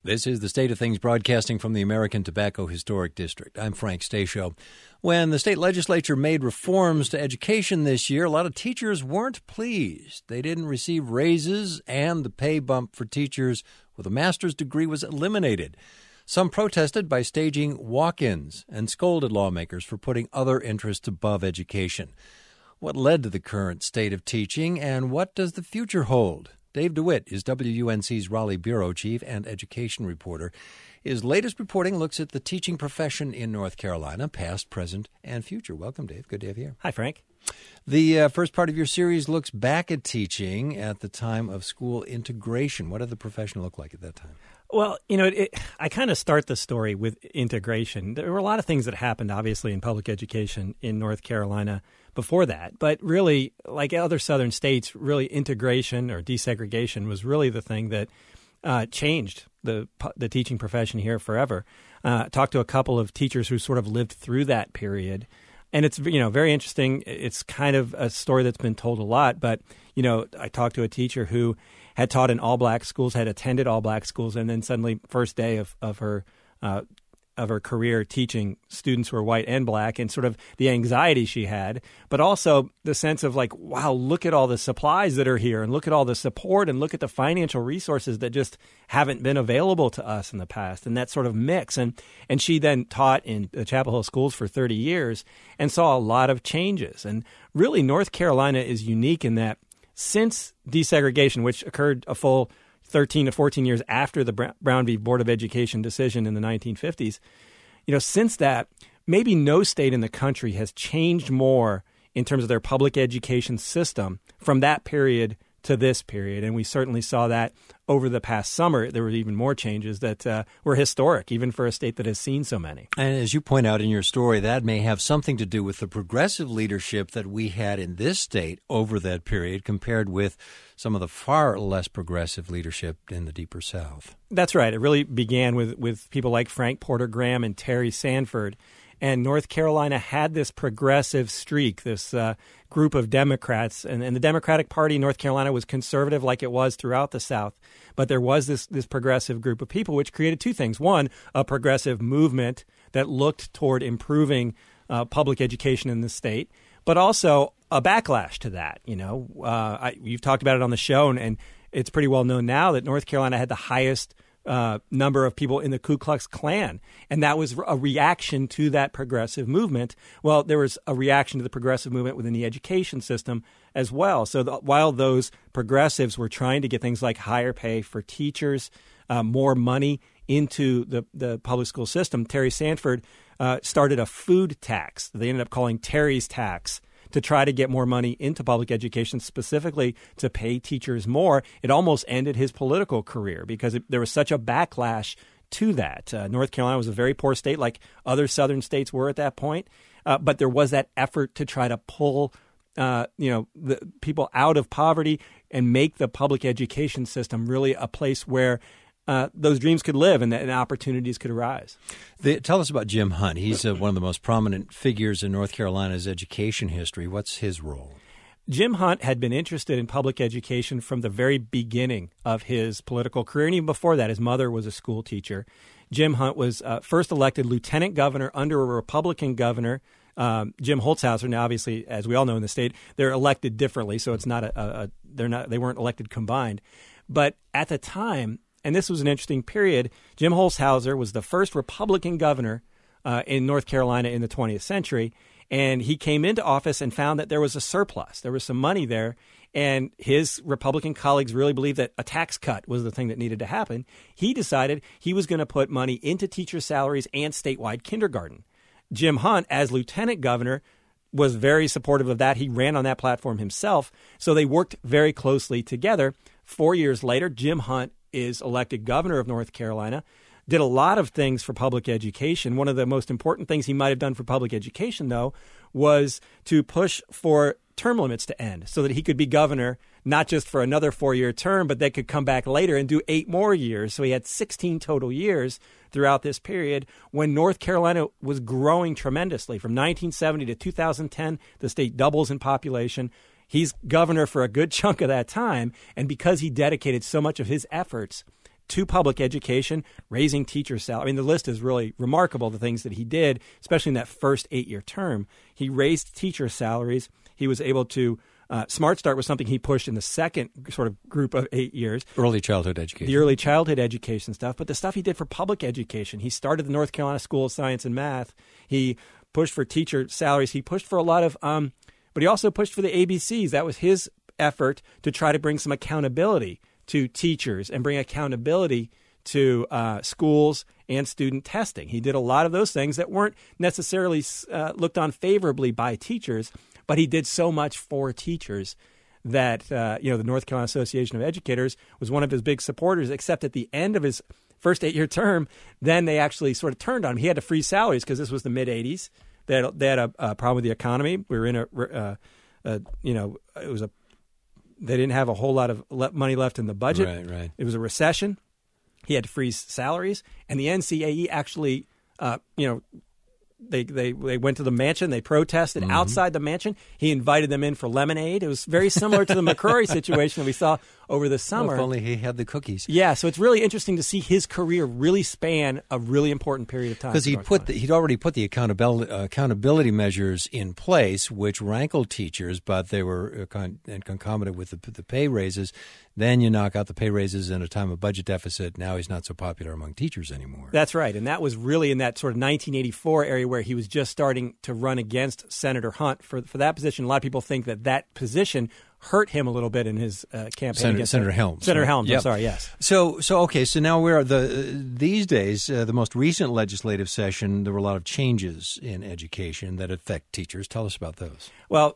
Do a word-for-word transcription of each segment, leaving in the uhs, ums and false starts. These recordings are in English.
This is the State of Things broadcasting from the American Tobacco Historic District. I'm Frank Stasio. When the state legislature made reforms to education this year, a lot of teachers weren't pleased. They didn't receive raises, and the pay bump for teachers with a master's degree was eliminated. Some protested by staging walk-ins and scolded lawmakers for putting other interests above education. What led to the current state of teaching, and what does the future hold? Dave DeWitt is W U N C's Raleigh bureau chief and education reporter. His latest reporting looks at the teaching profession in North Carolina, past, present, and future. Welcome, Dave. Good to have you here. Hi, Frank. The uh, first part of your series looks back at teaching at the time of school integration. What did the profession look like at that time? Well, you know, it, I kind of start the story with integration. There were a lot of things that happened, obviously, in public education in North Carolina before that. But really, like other southern states, really integration or desegregation was really the thing that uh, changed the the teaching profession here forever. Uh, I talked to a couple of teachers who sort of lived through that period. And it's, you know, very interesting. It's kind of a story that's been told a lot. But, you know, I talked to a teacher who had taught in all-black schools, had attended all-black schools, and then suddenly, first day of, of her uh, of her career teaching students who are white and black, and sort of the anxiety she had, but also the sense of like, wow, look at all the supplies that are here, and look at all the support, and look at the financial resources that just haven't been available to us in the past, and that sort of mix. And and she then taught in the Chapel Hill schools for thirty years and saw a lot of changes. And really, North Carolina is unique in that since desegregation, which occurred a full thirteen to fourteen years after the Brown v. Board of Education decision in the nineteen fifties, you know, since that, maybe no state in the country has changed more in terms of their public education system from that period to this period. And we certainly saw that over the past summer. There were even more changes that uh, were historic, even for a state that has seen so many. And as you point out in your story, that may have something to do with the progressive leadership that we had in this state over that period compared with some of the far less progressive leadership in the deeper South. That's right. It really began with, with people like Frank Porter Graham and Terry Sanford. And North Carolina had this progressive streak, this uh, group of Democrats. And, and the Democratic Party in North Carolina was conservative like it was throughout the South. But there was this, this progressive group of people, which created two things. One, a progressive movement that looked toward improving uh, public education in the state, but also a backlash to that. You know, uh, I, you've talked about it on the show, and, and it's pretty well known now that North Carolina had the highest Uh, number of people in the Ku Klux Klan. And that was a reaction to that progressive movement. Well, there was a reaction to the progressive movement within the education system as well. So the, while those progressives were trying to get things like higher pay for teachers, uh, more money into the, the public school system, Terry Sanford uh, started a food tax. They ended up calling Terry's tax, to try to get more money into public education, specifically to pay teachers more. It almost ended his political career because it, there was such a backlash to that. Uh, North Carolina was a very poor state, like other southern states were at that point, uh, but there was that effort to try to pull uh, you know, the people out of poverty and make the public education system really a place where Uh, those dreams could live and, and opportunities could arise. The, tell us about Jim Hunt. He's uh, one of the most prominent figures in North Carolina's education history. What's his role? Jim Hunt had been interested in public education from the very beginning of his political career. And even before that, his mother was a school teacher. Jim Hunt was uh, first elected lieutenant governor under a Republican governor, um, Jim Holtzhauser. Now, obviously, as we all know in the state, they're elected differently. So it's not a, a, a they're not they weren't elected combined. But at the time, and this was an interesting period, Jim Holtzhauser was the first Republican governor uh, in North Carolina in the twentieth century. And he came into office and found that there was a surplus. There was some money there. And his Republican colleagues really believed that a tax cut was the thing that needed to happen. He decided he was going to put money into teacher salaries and statewide kindergarten. Jim Hunt, as lieutenant governor, was very supportive of that. He ran on that platform himself. So they worked very closely together. Four years later, Jim Hunt is elected governor of North Carolina, did a lot of things for public education. One of the most important things he might have done for public education, though, was to push for term limits to end so that he could be governor, not just for another four-year term, but they could come back later and do eight more years. So he had sixteen total years throughout this period when North Carolina was growing tremendously. From nineteen seventy to two thousand ten, the state doubles in population. He's governor for a good chunk of that time. And because he dedicated so much of his efforts to public education, raising teacher salary. I mean, the list is really remarkable, the things that he did, especially in that first eight-year term. He raised teacher salaries. He was able to uh, Smart Start was something he pushed in the second sort of group of eight years. Early childhood education. The early childhood education stuff. But the stuff he did for public education. He started the North Carolina School of Science and Math. He pushed for teacher salaries. He pushed for a lot of, um, but he also pushed for the A B Cs. That was his effort to try to bring some accountability to teachers and bring accountability to uh, schools and student testing. He did a lot of those things that weren't necessarily uh, looked on favorably by teachers, but he did so much for teachers that, uh, you know, the North Carolina Association of Educators was one of his big supporters, except at the end of his first eight-year term, then they actually sort of turned on him. He had to freeze salaries because this was the mid-eighties. They had, they had a, a problem with the economy. We were in a, uh, uh, you know, it was a, they didn't have a whole lot of le- money left in the budget. Right, right. It was a recession. He had to freeze salaries. And the N C A E actually, uh, you know, They they they went to the mansion. They protested mm-hmm. outside the mansion. He invited them in for lemonade. It was very similar to the McCrory situation that we saw over the summer. Well, if only he had the cookies. Yeah, so it's really interesting to see his career really span a really important period of time. Because he'd put the, he'd already put the accountability uh, accountability measures in place, which rankled teachers, but they were uh, con- and concomitant with the, the pay raises. Then you knock out the pay raises in a time of budget deficit. Now he's not so popular among teachers anymore. That's right. And that was really in that sort of nineteen eighty-four area where he was just starting to run against Senator Hunt for for that position. A lot of people think that that position hurt him a little bit in his uh, campaign. Senator, against Senator Helms. Senator right? Helms, Yep. I'm sorry, yes. So, so okay, so now we're the these days, uh, the most recent legislative session, there were a lot of changes in education that affect teachers. Tell us about those. Well,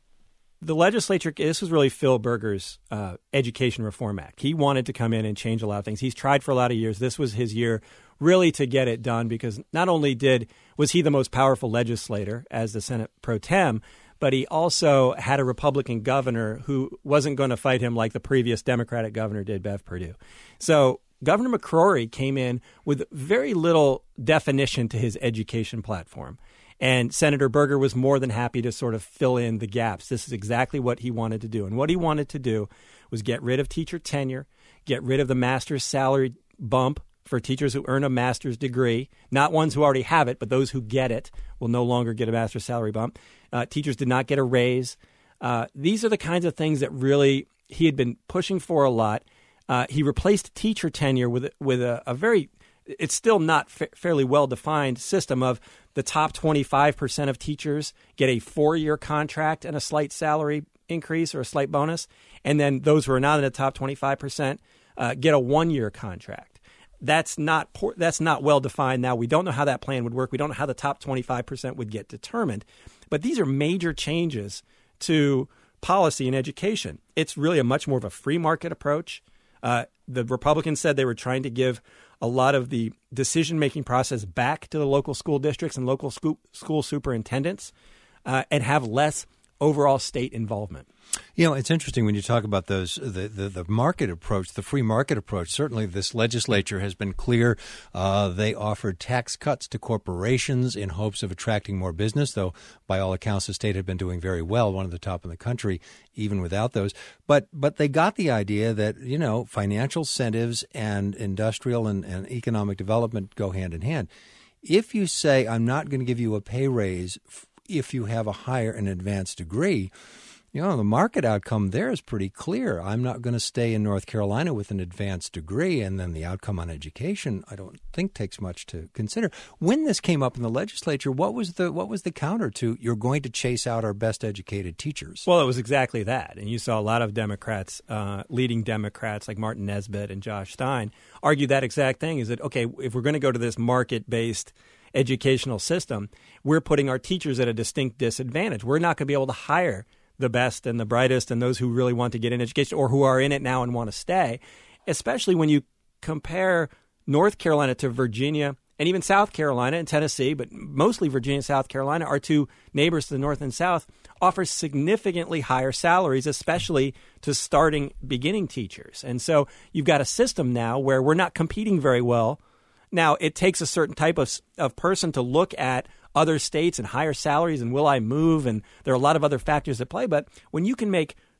the legislature, this was really Phil Berger's uh, Education Reform Act. He wanted to come in and change a lot of things. He's tried for a lot of years. This was his year really to get it done because not only did was he the most powerful legislator as the Senate pro tem, but he also had a Republican governor who wasn't going to fight him like the previous Democratic governor did, Bev Perdue. So Governor McCrory came in with very little definition to his education platform. And Senator Berger was more than happy to sort of fill in the gaps. This is exactly what he wanted to do. And what he wanted to do was get rid of teacher tenure, get rid of the master's salary bump for teachers who earn a master's degree, not ones who already have it, but those who get it will no longer get a master's salary bump. Uh, teachers did not get a raise. Uh, these are the kinds of things that really he had been pushing for a lot. Uh, he replaced teacher tenure with with a, a very, it's still not fa- fairly well-defined system of the top twenty-five percent of teachers get a four-year contract and a slight salary increase or a slight bonus, and then those who are not in the top twenty-five percent uh, get a one-year contract. That's not that's not well defined now. We don't know how that plan would work. We don't know how the top twenty-five percent would get determined. But these are major changes to policy in education. It's really a much more of a free market approach. Uh, the Republicans said they were trying to give a lot of the decision-making process back to the local school districts and local school, school superintendents uh, and have less overall state involvement. You know, it's interesting when you talk about those the, the, the market approach, the free market approach. Certainly this legislature has been clear. Uh, they offered tax cuts to corporations in hopes of attracting more business, though by all accounts the state had been doing very well, one of the top in the country, even without those. But but they got the idea that, you know, financial incentives and industrial and, and economic development go hand in hand. If you say, I'm not going to give you a pay raise if you have a higher and advanced degree, you know, the market outcome there is pretty clear. I'm not going to stay in North Carolina with an advanced degree, and then the outcome on education, I don't think takes much to consider. When this came up in the legislature, what was the what was the counter to you're going to chase out our best educated teachers? Well, it was exactly that. And you saw a lot of Democrats, uh, leading Democrats like Martin Nesbitt and Josh Stein, argue that exact thing, is that, okay, if we're going to go to this market-based educational system, we're putting our teachers at a distinct disadvantage. We're not going to be able to hire the best and the brightest and those who really want to get in education or who are in it now and want to stay, especially when you compare North Carolina to Virginia and even South Carolina and Tennessee, but mostly Virginia and South Carolina, our two neighbors to the north and south, offer significantly higher salaries, especially to starting beginning teachers. And so you've got a system now where we're not competing very well. Now, it takes a certain type of, of person to look at other states and higher salaries and will I move? And there are a lot of other factors at play. But when you can make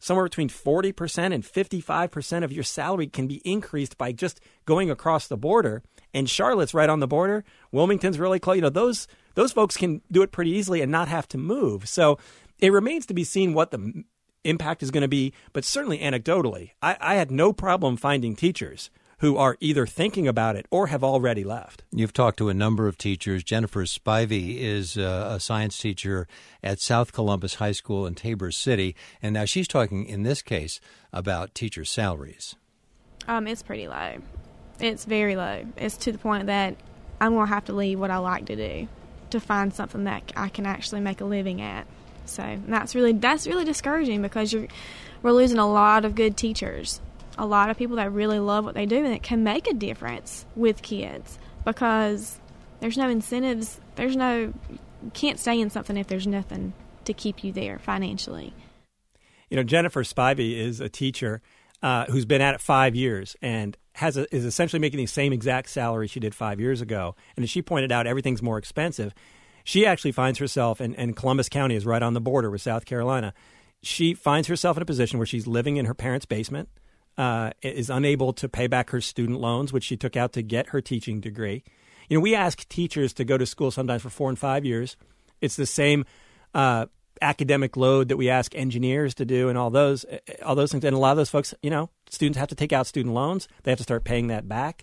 somewhere between forty percent and fifty-five percent of your salary can be increased by just going across the border. And Charlotte's right on the border. Wilmington's really close. You know, those those folks can do it pretty easily and not have to move. So it remains to be seen what the impact is going to be. But certainly anecdotally, I, I had no problem finding teachers who are either thinking about it or have already left. You've talked to a number of teachers. Jennifer Spivey is uh, a science teacher at South Columbus High School in Tabor City. And now she's talking, in this case, about teacher salaries. Um, it's pretty low. It's very low. It's to the point that I'm going to have to leave what I like to do to find something that I can actually make a living at. So that's really that's really discouraging because you're we're losing a lot of good teachers, a lot of people that really love what they do and it can make a difference with kids because there's no incentives. There's no you can't stay in something if there's nothing to keep you there financially. You know, Jennifer Spivey is a teacher uh, who's been at it five years and has a, is essentially making the same exact salary she did five years ago. And as she pointed out, everything's more expensive. She actually finds herself, and, and Columbus County is right on the border with South Carolina. She finds herself in a position where she's living in her parents' basement, uh, is unable to pay back her student loans, which she took out to get her teaching degree. You know, we ask teachers to go to school sometimes for four and five years. It's the same uh, academic load that we ask engineers to do and all those all those things. And a lot of those folks, you know, students have to take out student loans. They have to start paying that back.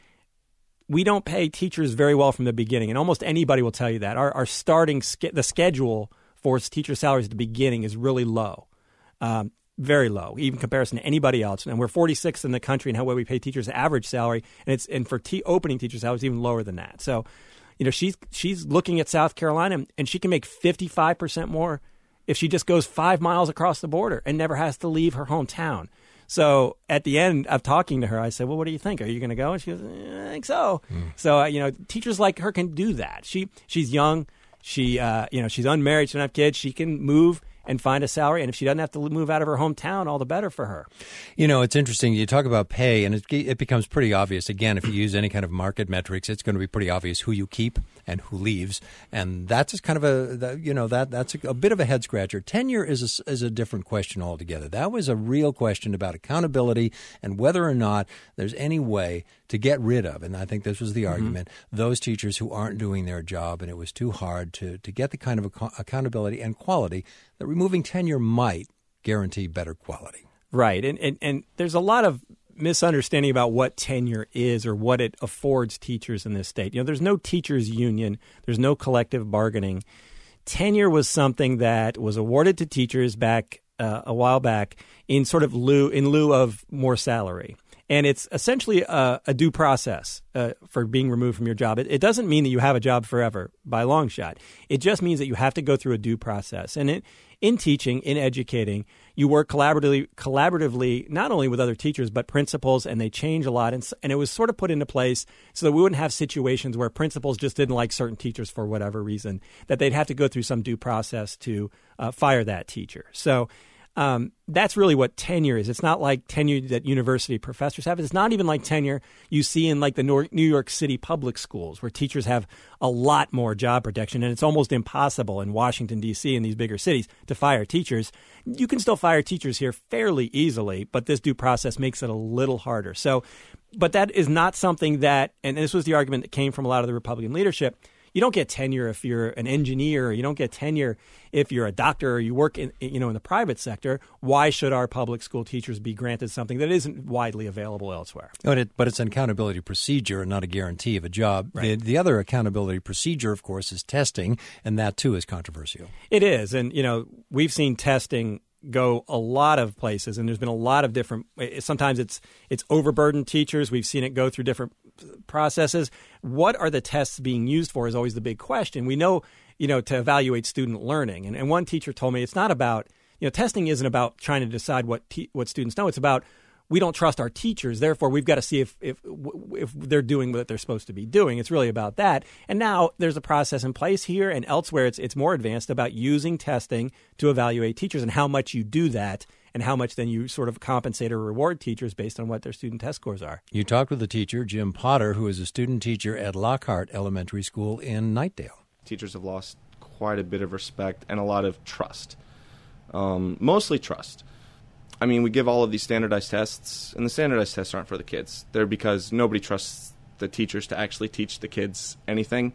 We don't pay teachers very well from the beginning, and almost anybody will tell you that. Our, our starting ske- the schedule for teacher salaries at the beginning is really low, um, very low, even in comparison to anybody else. And we're forty-sixth in the country in how well we pay teachers' average salary, and it's and for t- opening teacher salaries even lower than that. So, you know, she's she's looking at South Carolina, and she can make fifty-five percent more if she just goes five miles across the border and never has to leave her hometown. So at the end of talking to her, I said, well, what do you think? Are you going to go? And she goes, eh, I think so. Mm. So, uh, you know, teachers like her can do that. She She's young. She, uh, you know, she's unmarried. She doesn't have kids. She can move and find a salary. And if she doesn't have to move out of her hometown, all the better for her. You know, it's interesting. You talk about pay, and it, it becomes pretty obvious. Again, if you use any kind of market metrics, it's going to be pretty obvious who you keep and who leaves. And that's just kind of a, you know, that that's a, a bit of a head scratcher. Tenure is a, is a different question altogether. That was a real question about accountability and whether or not there's any way to get rid of, and I think this was the mm-hmm. argument, those teachers who aren't doing their job, and it was too hard to, to get the kind of ac- accountability and quality that removing tenure might guarantee better quality. Right, and, and and there's a lot of misunderstanding about what tenure is or what it affords teachers in this state. You know, there's no teachers union, there's no collective bargaining. Tenure was something that was awarded to teachers back uh, a while back in sort of lieu in lieu of more salary. And it's essentially a, a due process uh, for being removed from your job. It, it doesn't mean that you have a job forever by a long shot. It just means that you have to go through a due process. And it, in teaching, in educating, you work collaboratively, collaboratively not only with other teachers, but principals, and they change a lot. And, and it was sort of put into place so that we wouldn't have situations where principals just didn't like certain teachers for whatever reason, that they'd have to go through some due process to uh, fire that teacher. So Um, that's really what tenure is. It's not like tenure that university professors have. It's not even like tenure you see in like the New York City public schools where teachers have a lot more job protection, and it's almost impossible in Washington, D C and these bigger cities to fire teachers. You can still fire teachers here fairly easily, but this due process makes it a little harder. So, but that is not something that, and this was the argument that came from a lot of the Republican leadership, you don't get tenure if you're an engineer. You don't get tenure if you're a doctor or you work in, you know, in the private sector. Why should our public school teachers be granted something that isn't widely available elsewhere? But, it, but it's an accountability procedure and not a guarantee of a job. Right. The, the other accountability procedure, of course, is testing, and that, too, is controversial. It is. And, you know, we've seen testing go a lot of places, and there's been a lot of different – sometimes it's it's overburdened teachers. We've seen it go through different processes. What are the tests being used for is always the big question. We know, you know, to evaluate student learning. And, and one teacher told me it's not about – you know, testing isn't about trying to decide what te- what students know. It's about we don't trust our teachers. Therefore, we've got to see if, if if they're doing what they're supposed to be doing. It's really about that. And now there's a process in place here and elsewhere. It's it's more advanced about using testing to evaluate teachers and how much you do that and how much then you sort of compensate or reward teachers based on what their student test scores are. You talked with the teacher, Jim Potter, who is a student teacher at Lockhart Elementary School in Knightdale. Teachers have lost quite a bit of respect and a lot of trust, um, mostly trust. I mean, we give all of these standardized tests, and the standardized tests aren't for the kids. They're because nobody trusts the teachers to actually teach the kids anything.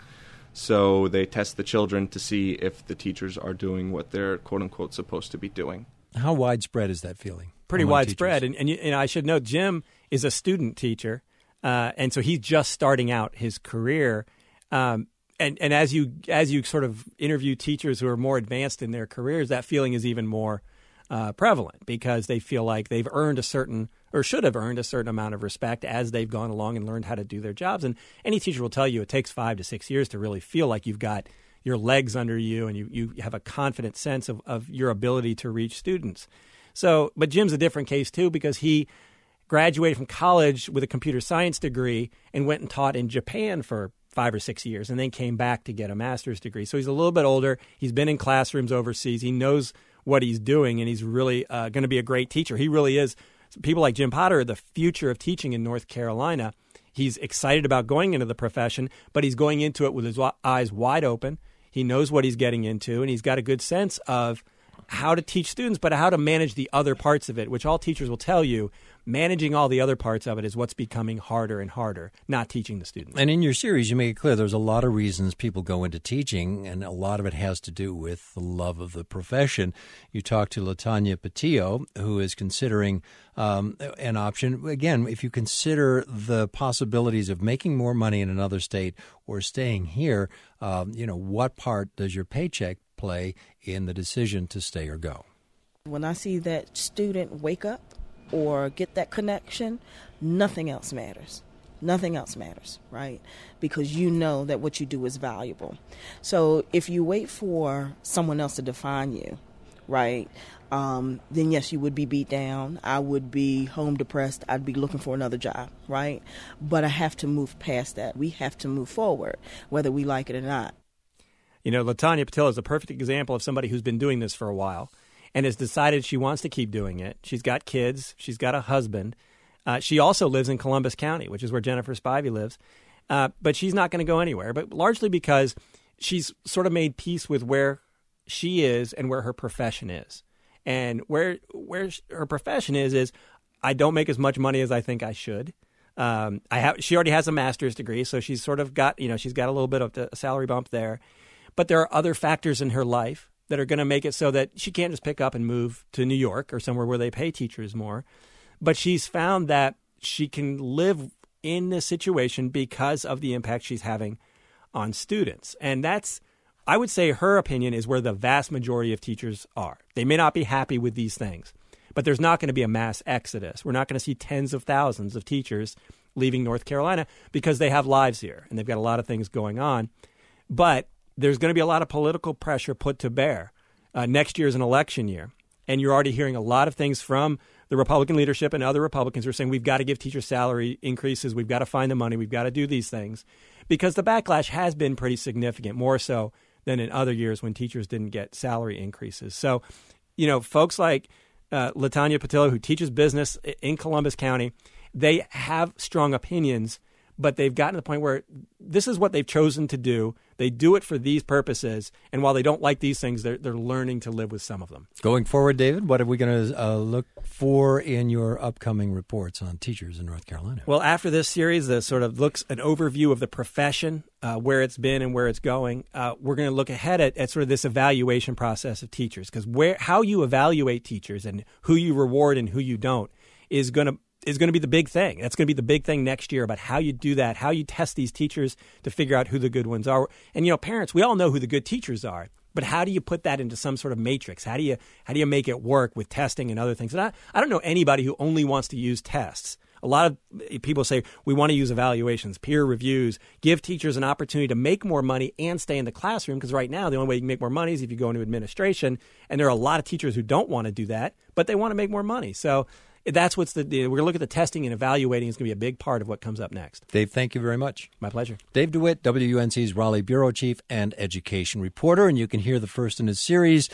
So they test the children to see if the teachers are doing what they're, quote-unquote, supposed to be doing. How widespread is that feeling? Pretty widespread. And, and, you, and I should note, Jim is a student teacher, uh, and so he's just starting out his career. Um, and, and as you as you sort of interview teachers who are more advanced in their careers, that feeling is even more uh, prevalent because they feel like they've earned a certain or should have earned a certain amount of respect as they've gone along and learned how to do their jobs. And any teacher will tell you it takes five to six years to really feel like you've got your legs under you and you, you have a confident sense of, of your ability to reach students. So, but Jim's a different case too because he graduated from college with a computer science degree and went and taught in Japan for five or six years and then came back to get a master's degree. So he's a little bit older. He's been in classrooms overseas. He knows what he's doing, and he's really uh, going to be a great teacher. He really is. People like Jim Potter are the future of teaching in North Carolina. He's excited about going into the profession, but he's going into it with his eyes wide open. He knows what he's getting into, and he's got a good sense of how to teach students, but how to manage the other parts of it, which all teachers will tell you, managing all the other parts of it is what's becoming harder and harder, not teaching the students. And in your series, you make it clear there's a lot of reasons people go into teaching, and a lot of it has to do with the love of the profession. You talk to LaTanya Patillo, who is considering um, an option. Again, if you consider the possibilities of making more money in another state or staying here, um, you know, what part does your paycheck play in the decision to stay or go? When I see that student wake up or get that connection, nothing else matters. Nothing else matters, right? Because you know that what you do is valuable. So if you wait for someone else to define you, right, um, then yes, you would be beat down. I would be home depressed. I'd be looking for another job, right? But I have to move past that. We have to move forward, whether we like it or not. You know, LaTanya Patillo is a perfect example of somebody who's been doing this for a while and has decided she wants to keep doing it. She's got kids. She's got a husband. Uh, she also lives in Columbus County, which is where Jennifer Spivey lives. Uh, but she's not going to go anywhere, but largely because she's sort of made peace with where she is and where her profession is. And where where her profession is, is I don't make as much money as I think I should. Um, I have. She already has a master's degree, so she's sort of got, you know, she's got a little bit of a salary bump there. But there are other factors in her life that are going to make it so that she can't just pick up and move to New York or somewhere where they pay teachers more. But she's found that she can live in this situation because of the impact she's having on students. And that's, I would say her opinion is where the vast majority of teachers are. They may not be happy with these things, but there's not going to be a mass exodus. We're not going to see tens of thousands of teachers leaving North Carolina because they have lives here and they've got a lot of things going on. But there's going to be a lot of political pressure put to bear. Uh, next year is an election year, and you're already hearing a lot of things from the Republican leadership and other Republicans who are saying we've got to give teachers salary increases, we've got to find the money, we've got to do these things, because the backlash has been pretty significant, more so than in other years when teachers didn't get salary increases. So, you know, folks like uh, LaTanya Patillo, who teaches business in Columbus County, they have strong opinions, but they've gotten to the point where this is what they've chosen to do. They do it for these purposes, and while they don't like these things, they're they're learning to live with some of them. Going forward, David, what are we going to uh, look for in your upcoming reports on teachers in North Carolina? Well, after this series that sort of looks an overview of the profession, uh, where it's been and where it's going, uh, we're going to look ahead at, at sort of this evaluation process of teachers, because where how you evaluate teachers and who you reward and who you don't is going to is going to be the big thing. That's going to be the big thing next year about how you do that, how you test these teachers to figure out who the good ones are. And, you know, parents, we all know who the good teachers are, but how do you put that into some sort of matrix? How do you how do you make it work with testing and other things? And I, I don't know anybody who only wants to use tests. A lot of people say we want to use evaluations, peer reviews, give teachers an opportunity to make more money and stay in the classroom, because right now the only way you can make more money is if you go into administration, and there are a lot of teachers who don't want to do that, but they want to make more money. So that's what's the we're going to look at the testing and evaluating is going to be a big part of what comes up next. Dave, thank you very much. My pleasure. Dave DeWitt, W U N C's Raleigh Bureau Chief and Education Reporter, and you can hear the first in his series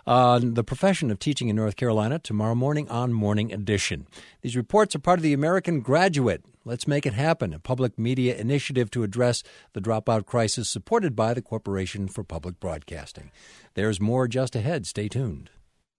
on the profession of teaching in North Carolina tomorrow morning on Morning Edition. These reports are part of the American Graduate Let's Make It Happen, a public media initiative to address the dropout crisis supported by the Corporation for Public Broadcasting. There's more just ahead. Stay tuned.